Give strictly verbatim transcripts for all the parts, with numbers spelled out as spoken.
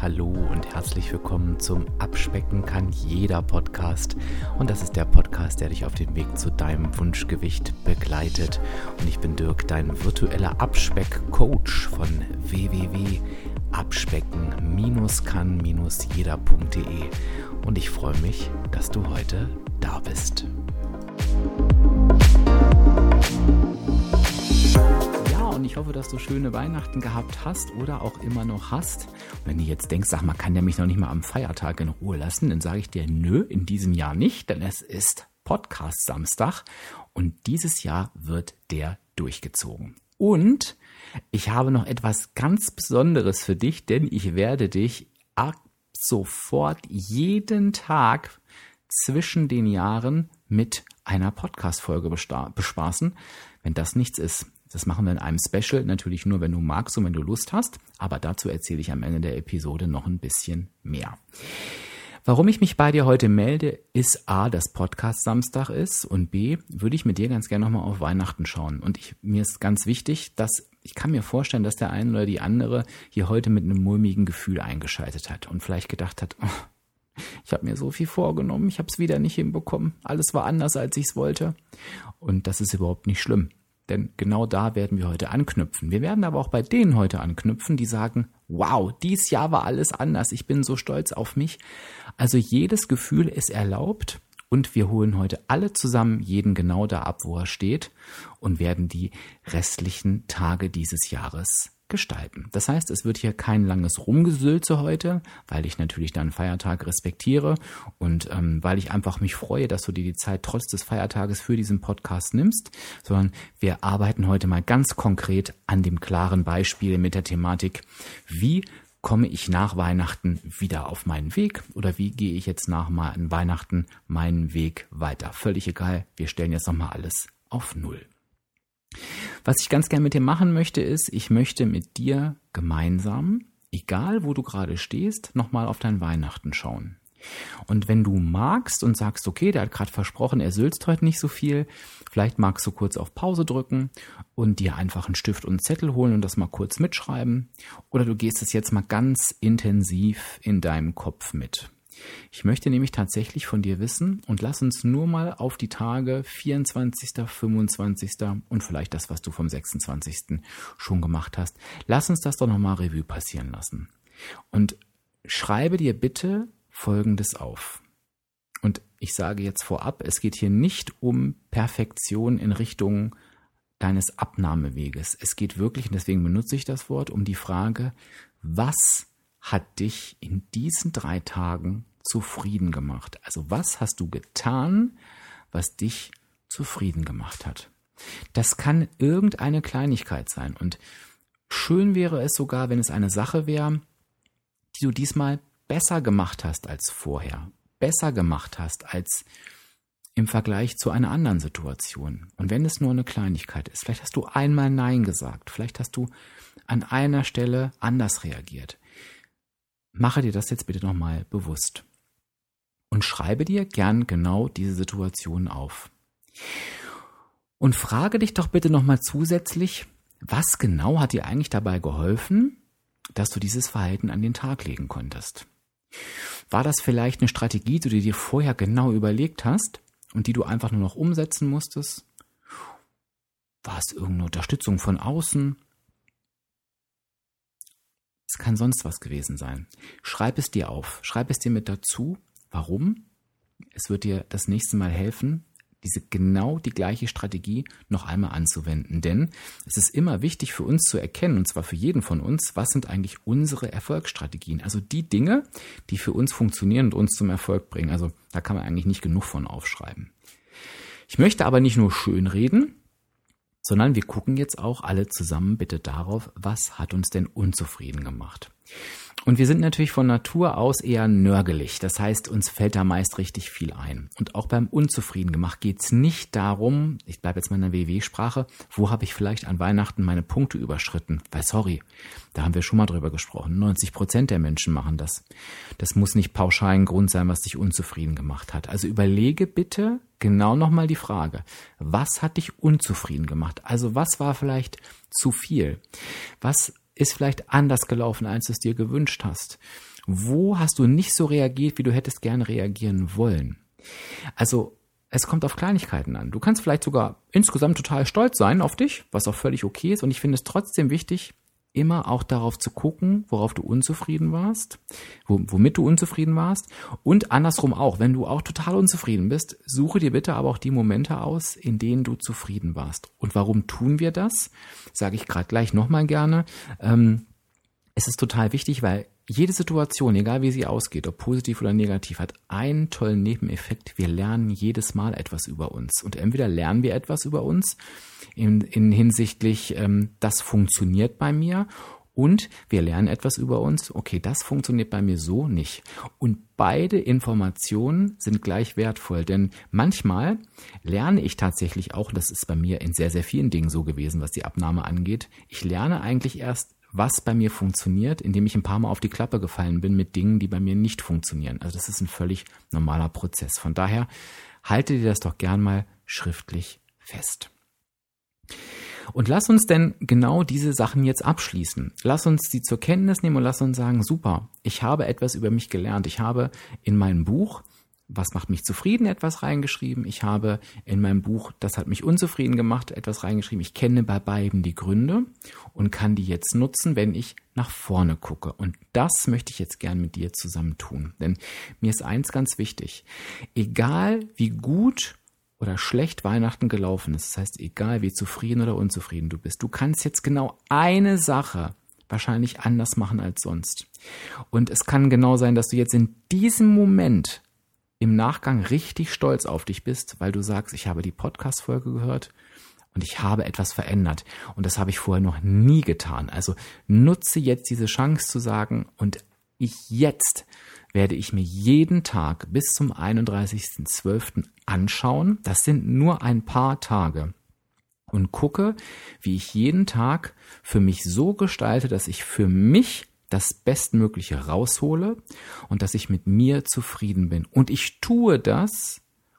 hallo und herzlich willkommen zum Abspecken kann jeder Podcast. Und das ist der Podcast, der dich auf dem Weg zu deinem Wunschgewicht begleitet. Und ich bin Dirk, dein virtueller Abspeck-Coach von w w w punkt abspecken kann jeder punkt de. Und ich freue mich, dass du heute da bist. Und ich hoffe, dass du schöne Weihnachten gehabt hast oder auch immer noch hast. Und wenn du jetzt denkst, sag mal, kann der mich noch nicht mal am Feiertag in Ruhe lassen, dann sage ich dir, nö, in diesem Jahr nicht, denn es ist Podcast-Samstag und dieses Jahr wird der durchgezogen. Und ich habe noch etwas ganz Besonderes für dich, denn ich werde dich ab sofort jeden Tag zwischen den Jahren mit einer Podcast-Folge bespaßen, wenn das nichts ist. Das machen wir in einem Special, natürlich nur, wenn du magst und wenn du Lust hast, aber dazu erzähle ich am Ende der Episode noch ein bisschen mehr. Warum ich mich bei dir heute melde, ist A, dass Podcast Samstag ist und B, würde ich mit dir ganz gerne nochmal auf Weihnachten schauen. Und ich, mir ist ganz wichtig, dass ich kann mir vorstellen, dass der eine oder die andere hier heute mit einem mulmigen Gefühl eingeschaltet hat und vielleicht gedacht hat, oh, ich habe mir so viel vorgenommen, ich habe es wieder nicht hinbekommen, alles war anders, als ich es wollte. Und das ist überhaupt nicht schlimm. Denn genau da werden wir heute anknüpfen. Wir werden aber auch bei denen heute anknüpfen, die sagen, wow, dieses Jahr war alles anders, ich bin so stolz auf mich. Also jedes Gefühl ist erlaubt und wir holen heute alle zusammen jeden genau da ab, wo er steht und werden die restlichen Tage dieses Jahres gestalten. Das heißt, es wird hier kein langes Rumgesülze heute, weil ich natürlich deinen Feiertag respektiere und ähm, weil ich einfach mich freue, dass du dir die Zeit trotz des Feiertages für diesen Podcast nimmst, sondern wir arbeiten heute mal ganz konkret an dem klaren Beispiel mit der Thematik, wie komme ich nach Weihnachten wieder auf meinen Weg oder wie gehe ich jetzt nach Weihnachten meinen Weg weiter? Völlig egal, wir stellen jetzt nochmal alles auf Null. Was ich ganz gerne mit dir machen möchte, ist, ich möchte mit dir gemeinsam, egal wo du gerade stehst, nochmal auf dein Weihnachten schauen. Und wenn du magst und sagst, okay, der hat gerade versprochen, er sülzt heute nicht so viel, vielleicht magst du kurz auf Pause drücken und dir einfach einen Stift und einen Zettel holen und das mal kurz mitschreiben. Oder du gehst es jetzt mal ganz intensiv in deinem Kopf mit. Ich möchte nämlich tatsächlich von dir wissen und lass uns nur mal auf die Tage vierundzwanzigsten, fünfundzwanzigsten und vielleicht das, was du vom sechsundzwanzigsten schon gemacht hast. Lass uns das doch nochmal Revue passieren lassen. Und schreibe dir bitte Folgendes auf. Und ich sage jetzt vorab, es geht hier nicht um Perfektion in Richtung deines Abnahmeweges. Es geht wirklich, und deswegen benutze ich das Wort, um die Frage, was hat dich in diesen drei Tagen zufrieden gemacht? Also was hast du getan, was dich zufrieden gemacht hat? Das kann irgendeine Kleinigkeit sein. Und schön wäre es sogar, wenn es eine Sache wäre, die du diesmal besser gemacht hast als vorher. Besser gemacht hast als im Vergleich zu einer anderen Situation. Und wenn es nur eine Kleinigkeit ist, vielleicht hast du einmal Nein gesagt, vielleicht hast du an einer Stelle anders reagiert. Mache dir das jetzt bitte nochmal bewusst und schreibe dir gern genau diese Situation auf. Und frage dich doch bitte nochmal zusätzlich, was genau hat dir eigentlich dabei geholfen, dass du dieses Verhalten an den Tag legen konntest? War das vielleicht eine Strategie, die du dir vorher genau überlegt hast und die du einfach nur noch umsetzen musstest? War es irgendeine Unterstützung von außen? Es kann sonst was gewesen sein. Schreib es dir auf. Schreib es dir mit dazu. Warum? Es wird dir das nächste Mal helfen, diese genau die gleiche Strategie noch einmal anzuwenden. Denn es ist immer wichtig für uns zu erkennen, und zwar für jeden von uns, was sind eigentlich unsere Erfolgsstrategien. Also die Dinge, die für uns funktionieren und uns zum Erfolg bringen. Also da kann man eigentlich nicht genug von aufschreiben. Ich möchte aber nicht nur schön reden, sondern wir gucken jetzt auch alle zusammen bitte darauf, was hat uns denn unzufrieden gemacht. Und wir sind natürlich von Natur aus eher nörgelig. Das heißt, uns fällt da meist richtig viel ein. Und auch beim Unzufrieden gemacht geht es nicht darum, ich bleibe jetzt mal in der W W-Sprache, wo habe ich vielleicht an Weihnachten meine Punkte überschritten? Weil sorry, da haben wir schon mal drüber gesprochen. neunzig Prozent der Menschen machen das. Das muss nicht pauschal ein Grund sein, was dich unzufrieden gemacht hat. Also überlege bitte genau nochmal die Frage, was hat dich unzufrieden gemacht? Also was war vielleicht zu viel? Was ist vielleicht anders gelaufen, als du es dir gewünscht hast? Wo hast du nicht so reagiert, wie du hättest gerne reagieren wollen? Also es kommt auf Kleinigkeiten an. Du kannst vielleicht sogar insgesamt total stolz sein auf dich, was auch völlig okay ist. Und ich finde es trotzdem wichtig, immer auch darauf zu gucken, worauf du unzufrieden warst, womit du unzufrieden warst. Und andersrum auch, wenn du auch total unzufrieden bist, suche dir bitte aber auch die Momente aus, in denen du zufrieden warst. Und warum tun wir das? Sage ich gerade gleich nochmal gerne. Ähm, es ist total wichtig, weil jede Situation, egal wie sie ausgeht, ob positiv oder negativ, hat einen tollen Nebeneffekt. Wir lernen jedes Mal etwas über uns. Und entweder lernen wir etwas über uns in, in hinsichtlich, ähm, das funktioniert bei mir, und wir lernen etwas über uns, okay, das funktioniert bei mir so nicht. Und beide Informationen sind gleich wertvoll, denn manchmal lerne ich tatsächlich auch, und das ist bei mir in sehr, sehr vielen Dingen so gewesen, was die Abnahme angeht, ich lerne eigentlich erst, was bei mir funktioniert, indem ich ein paar Mal auf die Klappe gefallen bin mit Dingen, die bei mir nicht funktionieren. Also das ist ein völlig normaler Prozess. Von daher halte dir das doch gern mal schriftlich fest. Und lass uns denn genau diese Sachen jetzt abschließen. Lass uns die zur Kenntnis nehmen und lass uns sagen, super, ich habe etwas über mich gelernt. Ich habe in meinem Buch "Was macht mich zufrieden?" etwas reingeschrieben. Ich habe in meinem Buch "Das hat mich unzufrieden gemacht" etwas reingeschrieben. Ich kenne bei beiden die Gründe und kann die jetzt nutzen, wenn ich nach vorne gucke. Und das möchte ich jetzt gern mit dir zusammen tun. Denn mir ist eins ganz wichtig. Egal wie gut oder schlecht Weihnachten gelaufen ist, das heißt, egal wie zufrieden oder unzufrieden du bist, du kannst jetzt genau eine Sache wahrscheinlich anders machen als sonst. Und es kann genau sein, dass du jetzt in diesem Moment im Nachgang richtig stolz auf dich bist, weil du sagst, ich habe die Podcast-Folge gehört und ich habe etwas verändert. Und das habe ich vorher noch nie getan. Also nutze jetzt diese Chance zu sagen, und ich jetzt werde ich mir jeden Tag bis zum einunddreißigsten zwölften anschauen. Das sind nur ein paar Tage. Und gucke, wie ich jeden Tag für mich so gestalte, dass ich für mich das Bestmögliche raushole und dass ich mit mir zufrieden bin. Und ich tue das,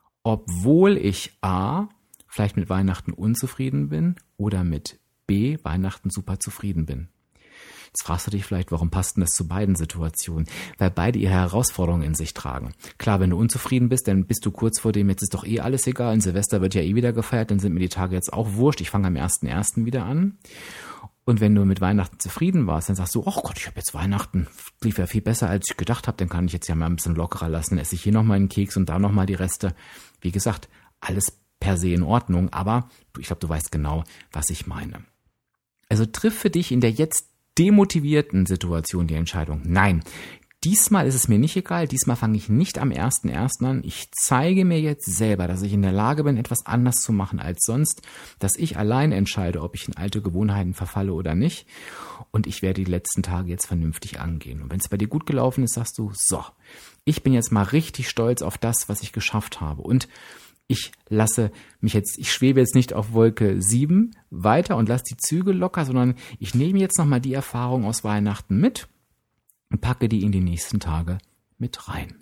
obwohl ich A, vielleicht mit Weihnachten unzufrieden bin, oder mit B, Weihnachten super zufrieden bin. Jetzt fragst du dich vielleicht, warum passt denn das zu beiden Situationen? Weil beide ihre Herausforderungen in sich tragen. Klar, wenn du unzufrieden bist, dann bist du kurz vor dem, jetzt ist doch eh alles egal, in Silvester wird ja eh wieder gefeiert, dann sind mir die Tage jetzt auch wurscht, ich fange am ersten ersten wieder an. Und wenn du mit Weihnachten zufrieden warst, dann sagst du, oh Gott, ich habe jetzt Weihnachten, lief ja viel besser, als ich gedacht habe, dann kann ich jetzt ja mal ein bisschen lockerer lassen, esse ich hier nochmal einen Keks und da nochmal die Reste. Wie gesagt, alles per se in Ordnung, aber ich glaube, du weißt genau, was ich meine. Also triff für dich in der jetzt demotivierten Situation die Entscheidung. Nein, diesmal ist es mir nicht egal, diesmal fange ich nicht am ersten ersten an. Ich zeige mir jetzt selber, dass ich in der Lage bin, etwas anders zu machen als sonst, dass ich allein entscheide, ob ich in alte Gewohnheiten verfalle oder nicht. Und ich werde die letzten Tage jetzt vernünftig angehen. Und wenn es bei dir gut gelaufen ist, sagst du, so, ich bin jetzt mal richtig stolz auf das, was ich geschafft habe. Und ich lasse mich jetzt, ich schwebe jetzt nicht auf Wolke sieben weiter und lasse die Züge locker, sondern ich nehme jetzt nochmal die Erfahrung aus Weihnachten mit und packe die in die nächsten Tage mit rein.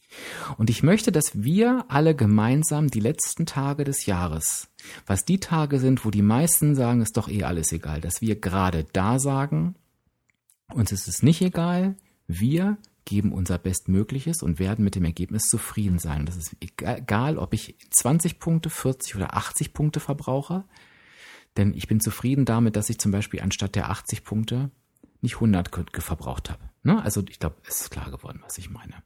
Und ich möchte, dass wir alle gemeinsam die letzten Tage des Jahres, was die Tage sind, wo die meisten sagen, ist doch eh alles egal, dass wir gerade da sagen, uns ist es nicht egal, wir geben unser Bestmögliches und werden mit dem Ergebnis zufrieden sein. Und das ist egal, ob ich zwanzig Punkte, vierzig oder achtzig Punkte verbrauche, denn ich bin zufrieden damit, dass ich zum Beispiel anstatt der achtzig Punkte nicht hundert verbraucht habe. Ne? Also ich glaube, es ist klar geworden, was ich meine.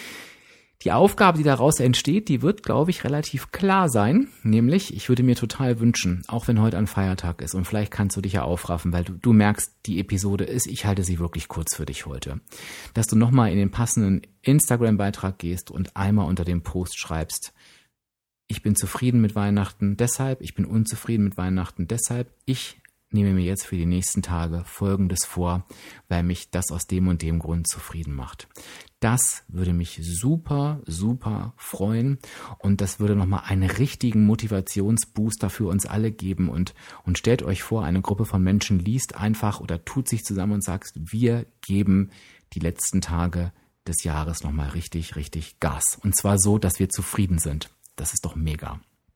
Die Aufgabe, die daraus entsteht, die wird, glaube ich, relativ klar sein. Nämlich, ich würde mir total wünschen, auch wenn heute ein Feiertag ist, und vielleicht kannst du dich ja aufraffen, weil du, du merkst, die Episode ist, ich halte sie wirklich kurz für dich heute, dass du nochmal in den passenden Instagram-Beitrag gehst und einmal unter dem Post schreibst, ich bin zufrieden mit Weihnachten, deshalb, ich bin unzufrieden mit Weihnachten, deshalb, ich nehme mir jetzt für die nächsten Tage Folgendes vor, weil mich das aus dem und dem Grund zufrieden macht. Das würde mich super, super freuen und das würde nochmal einen richtigen Motivationsbooster für uns alle geben und, und stellt euch vor, eine Gruppe von Menschen liest einfach oder tut sich zusammen und sagt, wir geben die letzten Tage des Jahres nochmal richtig, richtig Gas. Und zwar so, dass wir zufrieden sind. Das ist doch mega.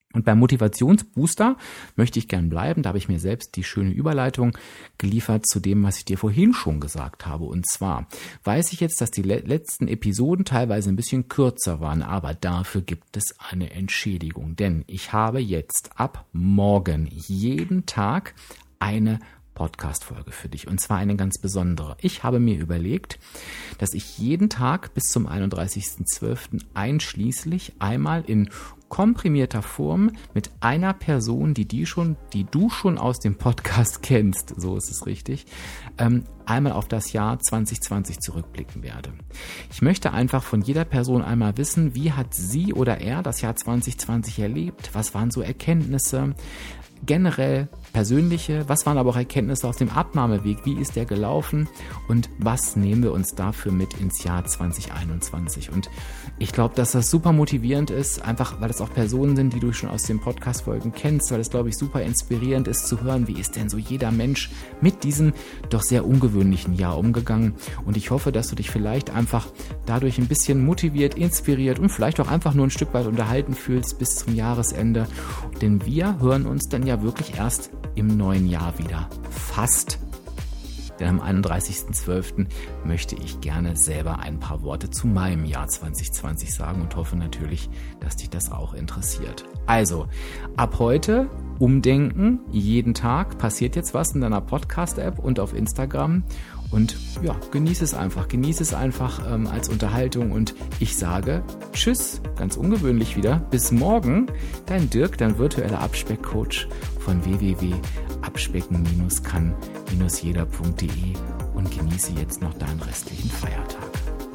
Und beim Motivationsbooster möchte ich gern bleiben. Da habe ich mir selbst die schöne Überleitung geliefert zu dem, was ich dir vorhin schon gesagt habe. Und zwar weiß ich jetzt, dass die le- letzten Episoden teilweise ein bisschen kürzer waren, aber dafür gibt es eine Entschädigung. Denn ich habe jetzt ab morgen jeden Tag eine Podcast-Folge für dich, und zwar eine ganz besondere. Ich habe mir überlegt, dass ich jeden Tag bis zum einunddreißigsten zwölften einschließlich einmal in komprimierter Form mit einer Person, die die schon, die du schon aus dem Podcast kennst, so ist es richtig, ähm, einmal auf das Jahr zwanzig zwanzig zurückblicken werde. Ich möchte einfach von jeder Person einmal wissen, wie hat sie oder er das Jahr zwanzig zwanzig erlebt, was waren so Erkenntnisse, generell persönliche, was waren aber auch Erkenntnisse aus dem Abnahmeweg, wie ist der gelaufen und was nehmen wir uns dafür mit ins Jahr zwanzig einundzwanzig. Und ich glaube, dass das super motivierend ist, einfach weil es auch Personen sind, die du schon aus den Podcast-Folgen kennst, weil es, glaube ich, super inspirierend ist zu hören, wie ist denn so jeder Mensch mit diesem doch sehr ungewöhnlichen Jahr umgegangen. Und ich hoffe, dass du dich vielleicht einfach dadurch ein bisschen motiviert, inspiriert und vielleicht auch einfach nur ein Stück weit unterhalten fühlst bis zum Jahresende. Denn wir hören uns dann ja wirklich erst im neuen Jahr wieder. Fast. Denn am einunddreißigsten zwölften möchte ich gerne selber ein paar Worte zu meinem Jahr zwanzig zwanzig sagen und hoffe natürlich, dass dich das auch interessiert. Also, ab heute umdenken. Jeden Tag passiert jetzt was in deiner Podcast-App und auf Instagram. Und ja, genieße es einfach. Genieße es einfach ähm, als Unterhaltung. Und ich sage Tschüss, ganz ungewöhnlich wieder. Bis morgen. Dein Dirk, dein virtueller Abspeckcoach von w w w punkt abspecken kann jeder punkt de und genieße jetzt noch deinen restlichen Feiertag.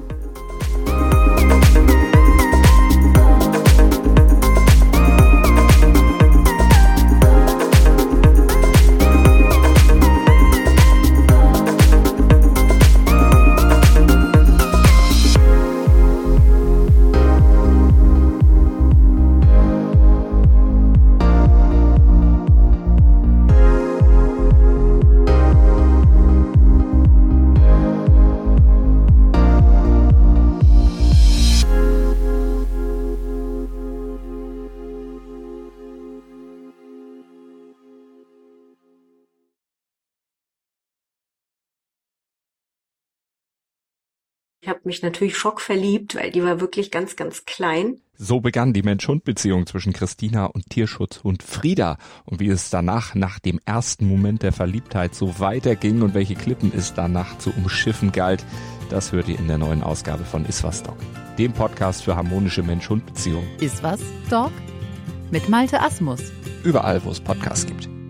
Ich habe mich natürlich schockverliebt, weil die war wirklich ganz, ganz klein. So begann die Mensch-Hund-Beziehung zwischen Christina und Tierschutzhund Frieda. Und wie es danach, nach dem ersten Moment der Verliebtheit, so weiterging und welche Klippen es danach zu umschiffen galt, das hört ihr in der neuen Ausgabe von Iswas Dog, dem Podcast für harmonische Mensch-Hund-Beziehungen. Iswas Dog mit Malte Asmus. Überall, wo es Podcasts gibt.